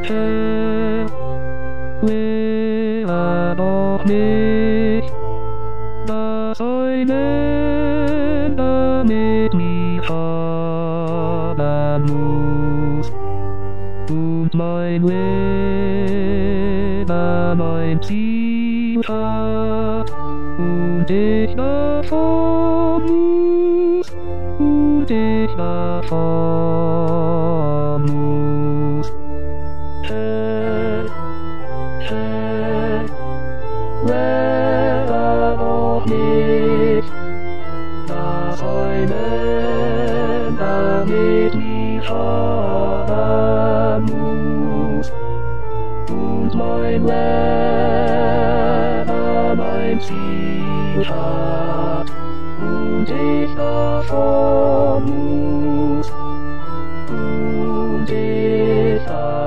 Lehrer doch nicht, dass ein Ende mit mir haben muss. Und mein Leben ein Ziel hat, und ich davon muss, und ich davon muss. Wäre doch nicht, dass ein Ende mit mir haben muss, und mein Leben ein Ziel hat, und ich davon muss, und ich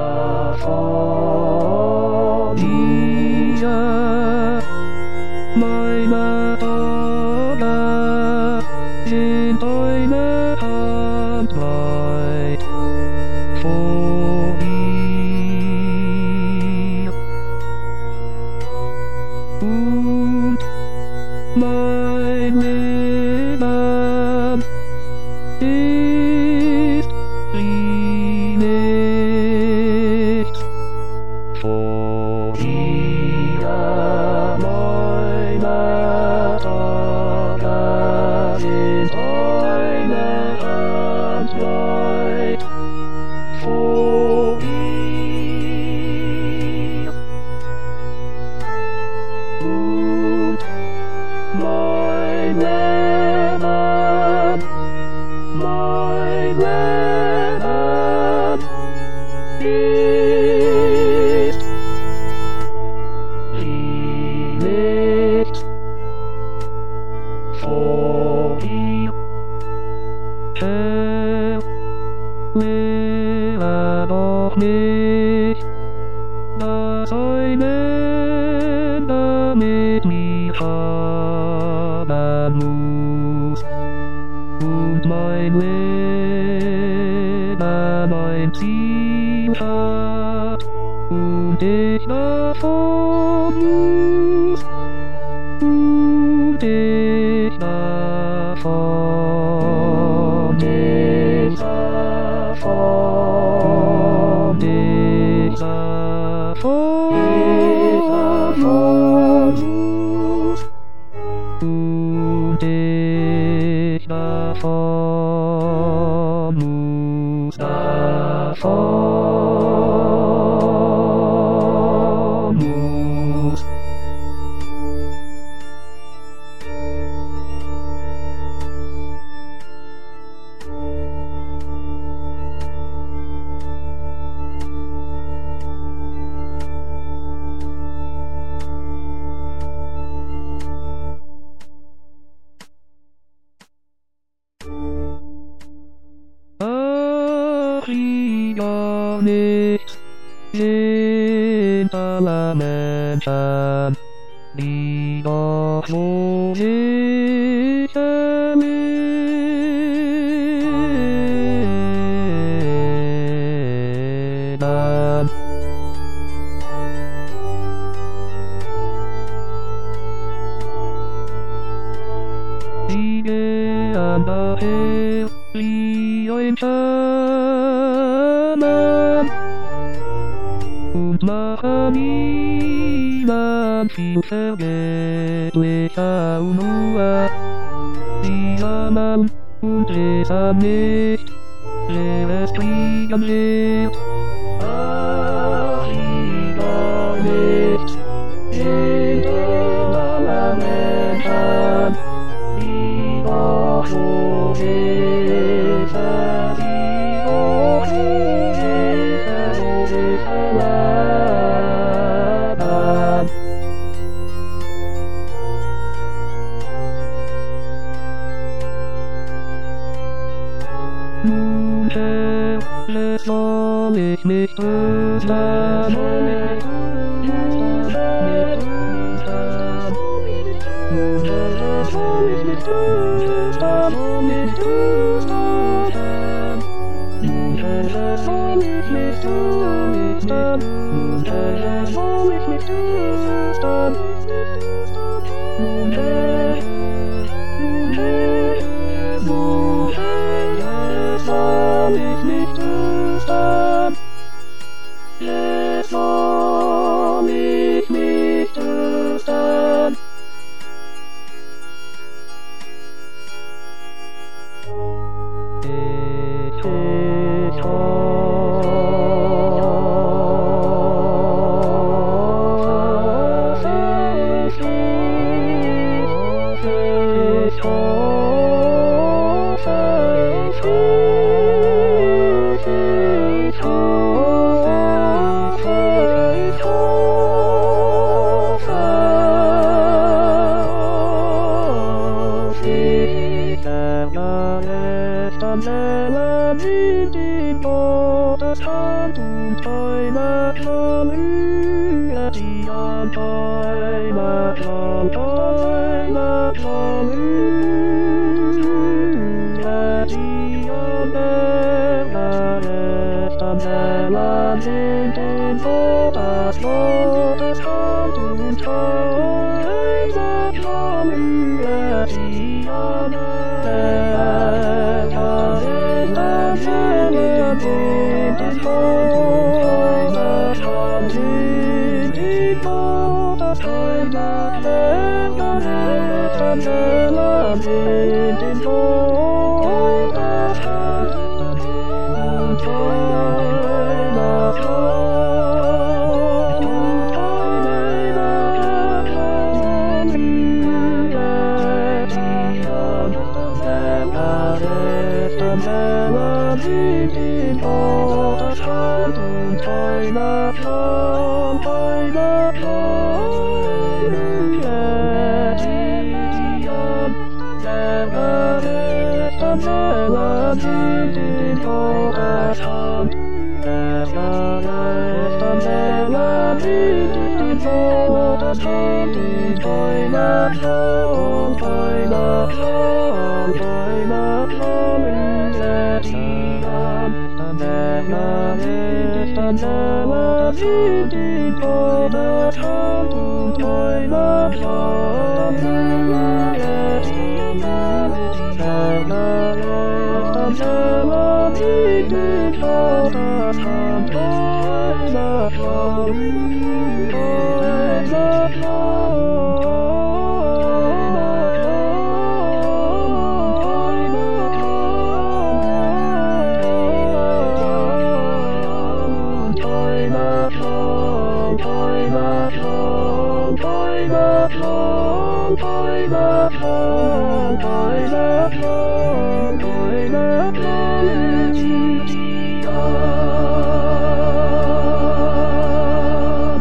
davon hier. Meine Tage sind eine Handbreit vor mir. Und mein Leben ist wie nichts vor dir. Meine Tage sind eine Handbreit vor mir. Und mein Leben ist wie nichts vor dir. Herr, lehre doch nicht, dass ein Ende mit mir haben muss, und mein Leben ein Ziel hat, und ich davon muss, und ich davon, ich davon, ich davon muss, und ich davon muss, davon muss. Ach, gar nichts sind alle Menschen, die doch so sicher leben. Sie gehen daher wie ein Schaman und machen ihnen viel vergebliche Unruhe. Sie jammern und lesen nicht, leeres Kriegen lehrt. Ach, gar nichts sind alle Menschen, die doch so sicher, die doch so sicher leben. Nun, Herr, soll ich mich trösten? Nun, Herr, soll ich mich trösten? Nun, Herr, Toy